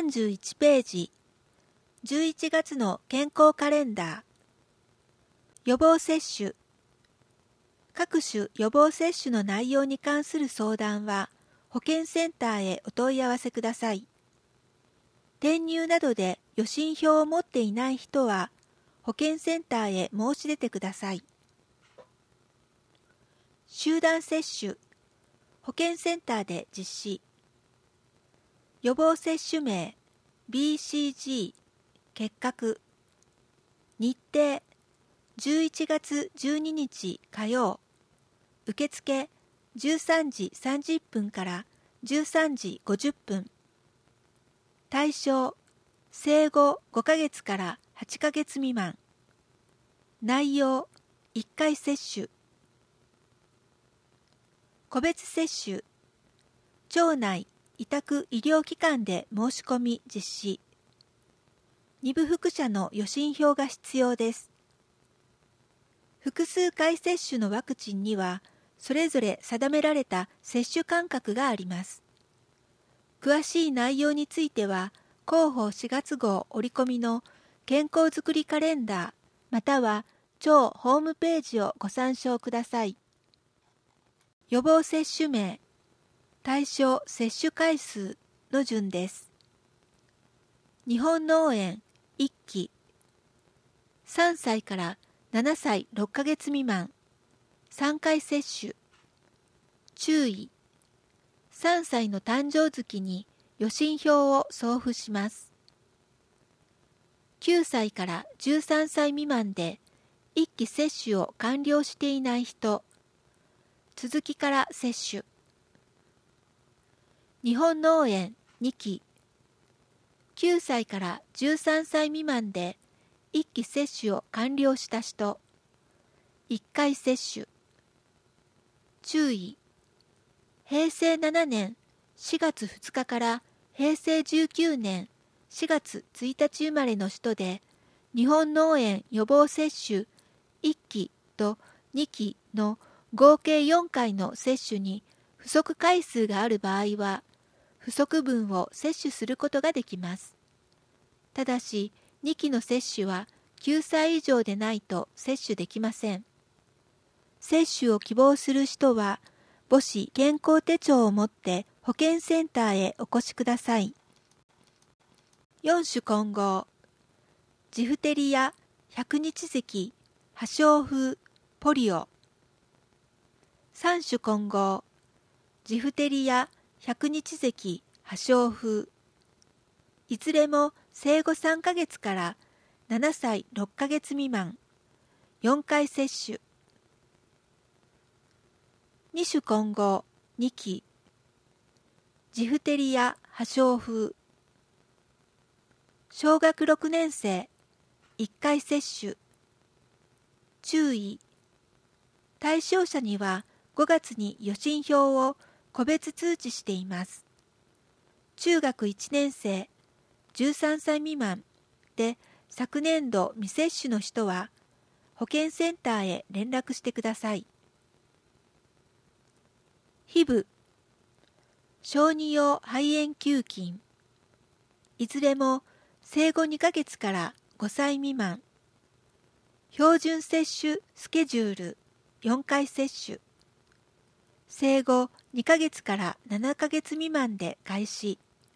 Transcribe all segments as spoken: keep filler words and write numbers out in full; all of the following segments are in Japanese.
さんじゅういちページ、じゅういちがつの健康カレンダー。予防接種。各種予防接種の内容に関する相談は、保健センターへお問い合わせください。転入などで予診票を持っていない人は、保健センターへ申し出てください。集団接種。保健センターで実施。予防接種名 ビーシージー 結核。日程じゅういちがつじゅうににち火曜。受付じゅうさんじさんじゅっぷんからじゅうさんじごじゅっぷん。対象生後ごかげつからはちかげつ未満。内容いっかい接種。個別接種。町内委託医療機関で申し込み実施。に部副社の予診票が必要です。複数回接種のワクチンには、それぞれ定められた接種間隔があります。詳しい内容については、広報しがつ号折り込みの健康づくりカレンダー、または町ホームページをご参照ください。予防接種名、対象接種回数の順です。日本脳炎いっき。さんさいからななさいろっかげつ未満。さんかい接種。注意。さんさいの誕生月に予診票を送付します。きゅうさいからじゅうさんさい未満でいっき接種を完了していない人。続きから接種。日本脳炎にき。きゅうさいからじゅうさんさい未満でいっき接種を完了した人。いっかい接種。注意。へいせいななねんしがつふつかからへいせいじゅうきゅうねんしがつついたち生まれの人で、日本脳炎予防接種いっきとにきの合計よんかいの接種に不足回数がある場合は、不足分を接種することができます。ただし、にきの接種はきゅうさい以上でないと接種できません。接種を希望する人は、母子健康手帳を持って保健センターへお越しください。よん種混合。ジフテリア、百日咳、破傷風、ポリオ。さん種混合。ジフテリア、百日咳、破傷風。いずれも生後さんかげつからななさいろっかげつ未満。よんかい接種。に種混合にき。ジフテリア、破傷風。小学ろくねんせいいっかい接種。注意。対象者にはごがつに予診票を個別通知しています。中学いちねんせい、じゅうさんさい未満で昨年度未接種の人は、保健センターへ連絡してください。ヒブ、小児用肺炎球菌。いずれも生後にかげつからごさい未満。標準接種スケジュールよんかい接種。生後にかげつからななかげつ未満で開始。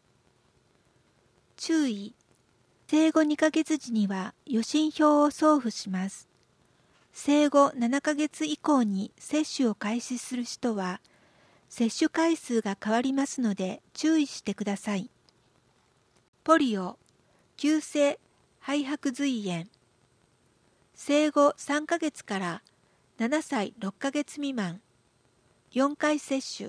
注意。生後にかげつ時には予診票を送付します。生後ななかげつ以降に接種を開始する人は、接種回数が変わりますので注意してください。ポリオ、急性肺白髄炎。生後さんかげつからななさいろっかげつ未満。よんかい接種。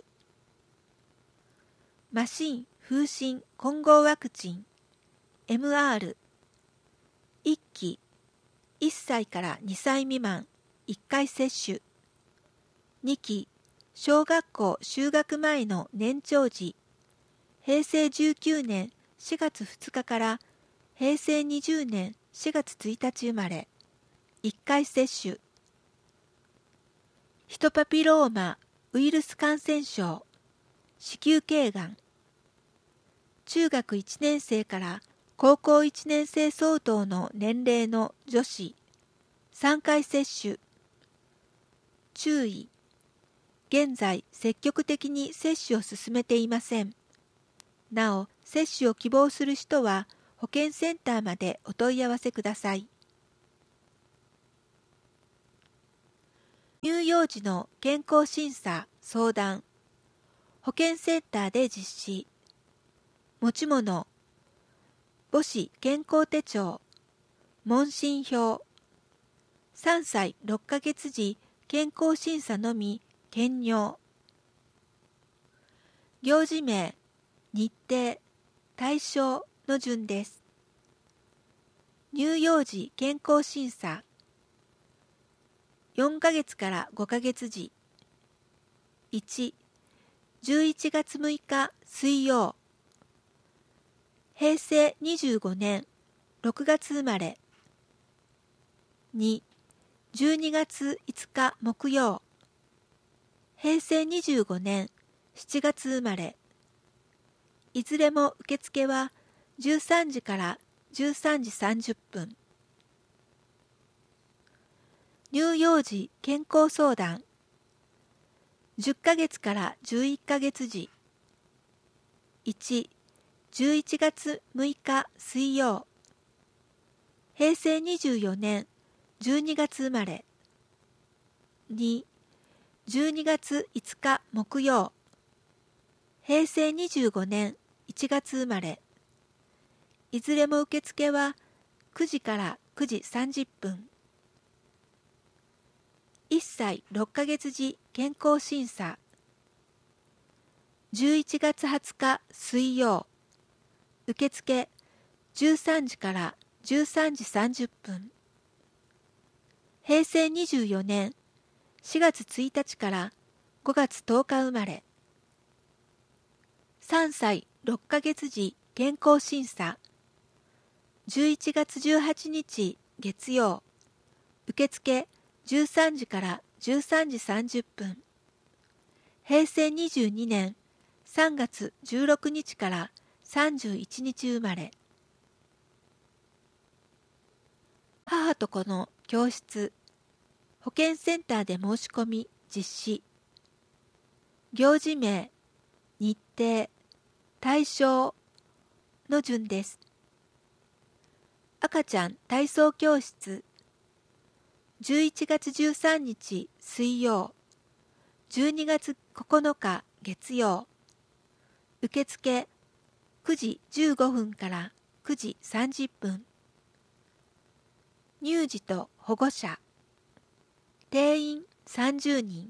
麻疹風疹混合ワクチン エムアール。いっき。いっさいからにさい未満。いっかい接種。にき。小学校就学前の年長児。へいせいじゅうきゅうねんしがつふつかからへいせいにじゅうねんしがつついたち生まれ。いっかい接種。ヒトパピローマウイルス感染症。子宮頸がん。 中学いちねん生から高校いちねん生相当の年齢の女子さんかい接種。注意。現在積極的に接種を進めていません。なお、接種を希望する人は保健センターまでお問い合わせください。乳幼児の健康審査・相談、保健センターで実施。持ち物、母子健康手帳、問診票、さんさいろっかげつ時健康審査のみ、検尿。行事名、日程、対象の順です。乳幼児健康審査、よんかげつからごかげつ時。いち、じゅういちがつむいか水曜。へいせいにじゅうごねんろくがつ生まれ。に、じゅうにがついつか木曜。へいせいにじゅうごねんしちがつ生まれ。いずれも受付はじゅうさんじからじゅうさんじさんじゅっぷん。乳幼児健康相談、じゅっかげつからじゅういっかげつ時。いち、じゅういちがつむいか水曜。へいせいにじゅうよねんじゅうにがつ生まれ。に、じゅうにがついつか木曜。へいせいにじゅうごねんいちがつ生まれ。いずれも受付はくじからくじさんじゅっぷん。いっさいろっかげつ時健康審査。じゅういちがつはつか水曜。受付じゅうさんじからじゅうさんじさんじゅっぷん。へいせいにじゅうよねんしがつついたちからごがつとおか生まれ。さんさいろっかげつ時健康審査。じゅういちがつじゅうはちにち月曜。受付じゅうさんじからじゅうさんじさんじゅっぷん。へいせいにじゅうにねんさんがつじゅうろくにちからさんじゅういちにち生まれ。母と子の教室、保健センターで申し込み実施。行事名、日程、対象の順です。赤ちゃん体操教室、じゅういちがつじゅうさんにち水曜。じゅうにがつここのか月曜。受付くじじゅうごふんからくじさんじゅっぷん。乳児と保護者。定員さんじゅうにん。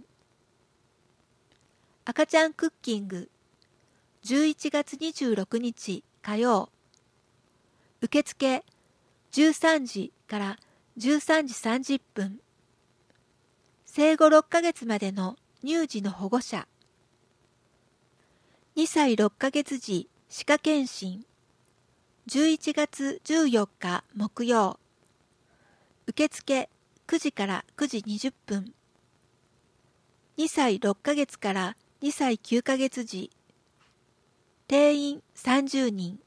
赤ちゃんクッキングじゅういちがつにじゅうろくにち火曜。受付じゅうさんじからじゅうさんじさんじゅっぷん。生後ろっかげつまでの乳児の保護者。にさいろっかげつ時歯科検診。じゅういちがつじゅうよっか木曜。受付くじからくじにじゅっぷん。にさいろっかげつからにさいきゅうかげつ時。定員さんじゅうにん。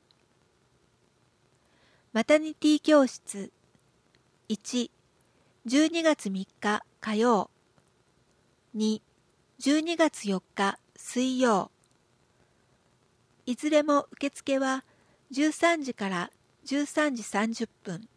マタニティ教室。いち、じゅうにがつみっか火曜。に、じゅうにがつよっか水曜。いずれも受付はじゅうさんじからじゅうさんじさんじゅっぷん。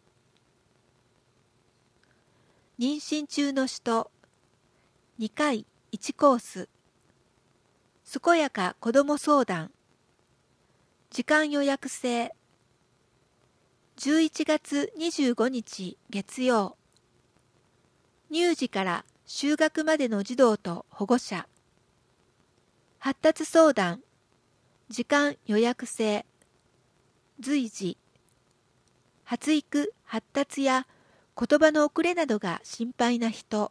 妊娠中の人、にかいいちコース。健やか子ども相談。時間予約制。じゅういちがつにじゅうごにち月曜。乳児から就学までの児童と保護者。発達相談。時間予約制。随時。発育、発達や言葉の遅れなどが心配な人。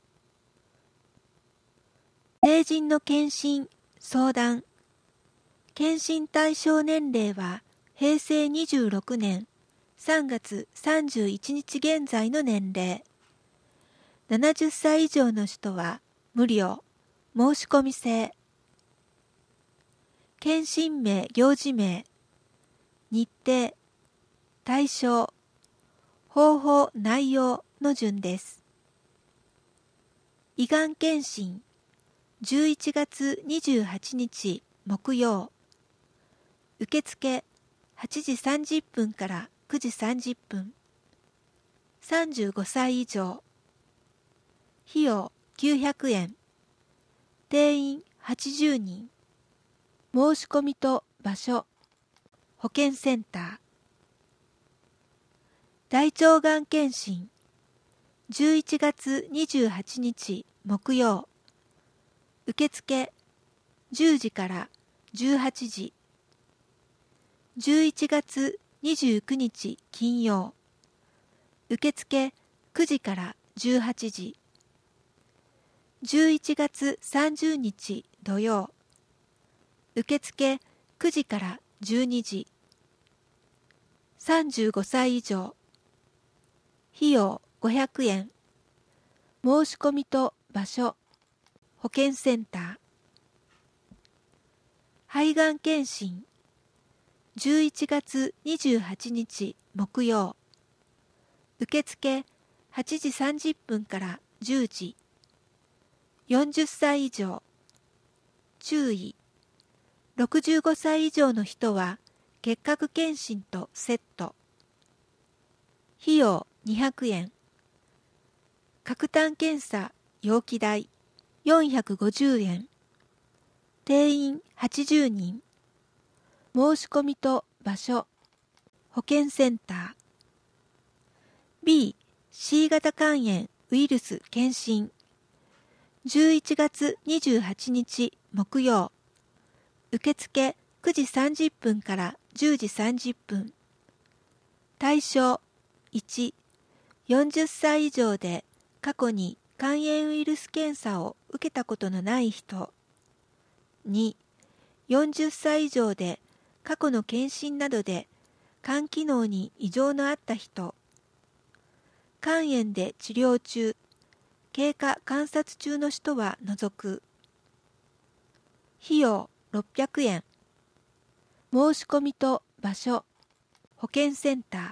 成人の検診、相談。検診対象年齢はへいせいにじゅうろくねんさんがつさんじゅういちにち現在の年齢。ななじゅっさい以上の人は無料、申し込み制。検診名、行事名、 日程、対象、方法、内容の順です。胃がん検診、じゅういちがつにじゅうはちにち木曜。受付はちじさんじゅっぷんからくじさんじゅっぷん。さんじゅうごさい以上。費用きゅうひゃくえん。定員はちじゅうにん。申し込みと場所、保健センター。大腸がん検診、じゅういちがつにじゅうはちにち木曜。受付じゅうじからじゅうはちじ。じゅういちがつにじゅうくにち金曜。受付くじからじゅうはちじ。じゅういちがつさんじゅうにち土曜。受付くじからじゅうにじ。さんじゅうごさい以上。費用ごひゃくえん。申し込みと場所、保健センター。肺がん検診、じゅういちがつにじゅうはちにち木曜。受付はちじさんじゅっぷんからじゅうじ。よんじゅっさい以上。注意。ろくじゅうごさい以上の人は結核検診とセット。費用にひゃくえん。核炭検査容器代よんひゃくごじゅうえん。定員はちじゅうにん。申し込みと場所、保健センター。B、C 型肝炎ウイルス検診。じゅういちがつにじゅうはちにち木曜。受付くじさんじゅっぷんからじゅうじさんじゅっぷん。対象いち、よんじゅっさい以上で過去に肝炎ウイルス検査を受けたことのない人。に、よんじゅっさい以上で過去の検診などで肝機能に異常のあった人。肝炎で治療中、経過観察中の人は除く。費用ろっぴゃくえん。申し込みと場所、保健センター。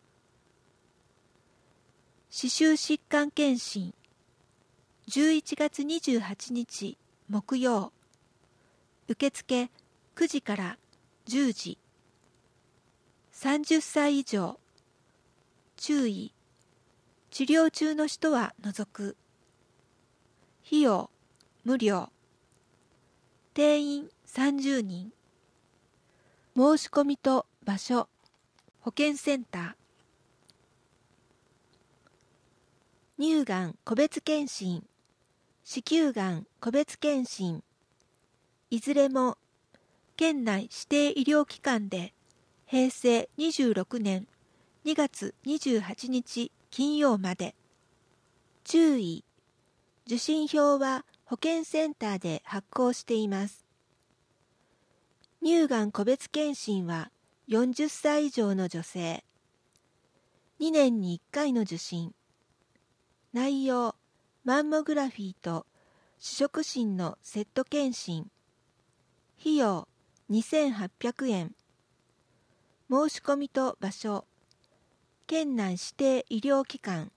歯周疾患検診、じゅういちがつにじゅうはちにち木曜。受付くじからじゅうじ。さんじゅっさい以上。注意。治療中の人は除く。費用無料。定員さんじゅうにん。申し込みと場所、保健センター。乳がん個別検診、子宮がん個別検診。いずれも県内指定医療機関でへいせいにじゅうろくねんにがつにじゅうはちにち金曜まで。注意。受診票は保健センターで発行しています。乳がん個別検診はよんじゅっさい以上の女性。にねんにいっかいの受診。内容、マンモグラフィーと主触診のセット検診。費用にせんはっぴゃくえん。申し込みと場所、県内指定医療機関。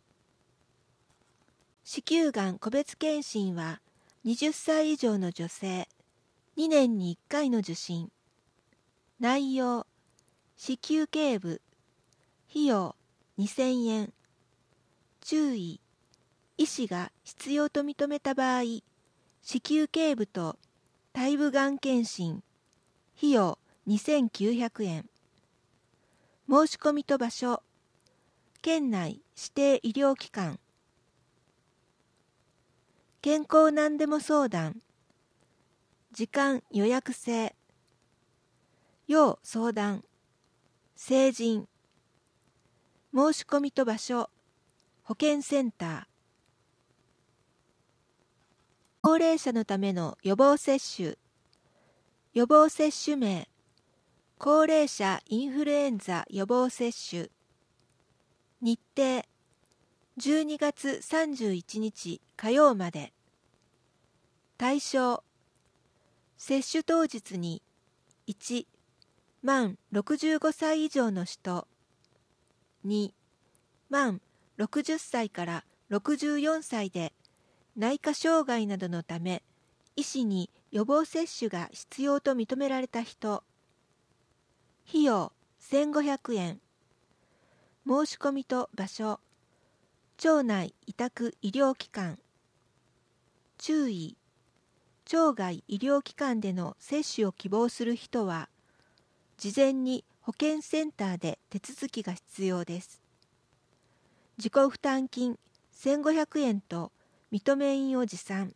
子宮がん個別検診ははたち以上の女性。にねんにいっかいの受診。内容、子宮頸部。費用にせんえん。注意。医師が必要と認めた場合、子宮頸部と胎部がん検診。費用にせんきゅうひゃくえん。申し込みと場所、県内指定医療機関。健康なんでも相談。時間予約制。要相談。成人。申し込みと場所、保健センター。高齢者のための予防接種。予防接種名。高齢者インフルエンザ予防接種。日程。じゅうにがつさんじゅういちにち火曜まで。対象。接種当日にいち、 満ろくじゅうごさい以上の人。に、満ろくじゅっさいからろくじゅうよんさいで内科障害などのため医師に予防接種が必要と認められた人。費用せんごひゃくえん。申し込みと場所、町内委託医療機関。注意、町外医療機関での接種を希望する人は、事前に保健センターで手続きが必要です。自己負担金せんごひゃくえんと認め印を持参。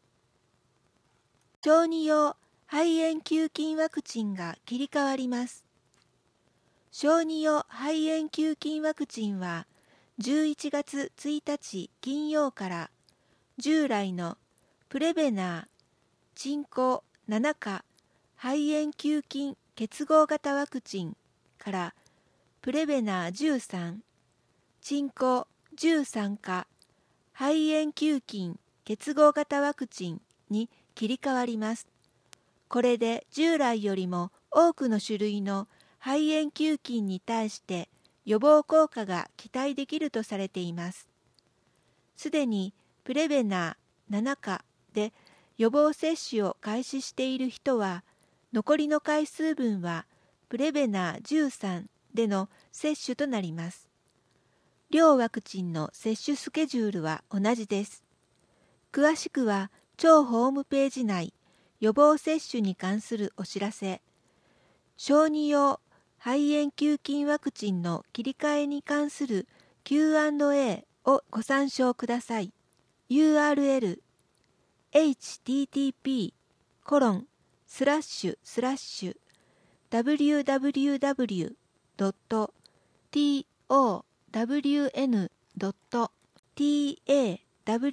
小児用肺炎球菌ワクチンが切り替わります。小児用肺炎球菌ワクチンはじゅういちがつついたち金曜から従来のプレベナー、鎮江なな価肺炎球菌結合型ワクチンからプレベナーじゅうさん、鎮江じゅうさん価肺炎球菌結合型ワクチンに切り替わります。これで従来よりも多くの種類の肺炎球菌に対して予防効果が期待できるとされています。すでにプレベナーなな価で予防接種を開始している人は、残りの回数分はプレベナーじゅうさんでの接種となります。両ワクチンの接種スケジュールは同じです。詳しくは町ホームページ内、予防接種に関するお知らせ、小児用肺炎球菌ワクチンの切り替えに関する キューアンドエー をご参照ください。ユーアールエル エイチティーティーピー コロンスラッシュスラッシュ ダブリューダブリューダブリュー ドット トーダブリューエヌ ドット タワ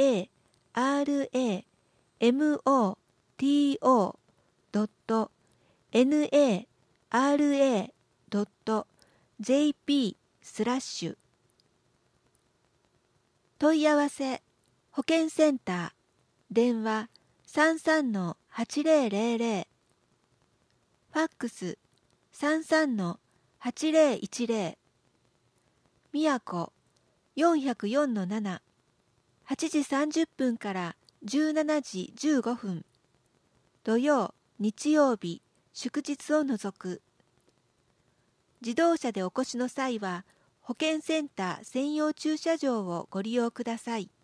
モト ドット ナラ ドット ジェーピー スラッシュ。問い合わせ保健センター電話 さんさんのはちぜろぜろぜろ ファックス さんさんのはちぜろいちぜろみやこ よんまるよんのなな はちじさんじゅっぷんからじゅうしちじじゅうごふん土曜日曜日祝日を除く。自動車でお越しの際は保健センター専用駐車場をご利用ください。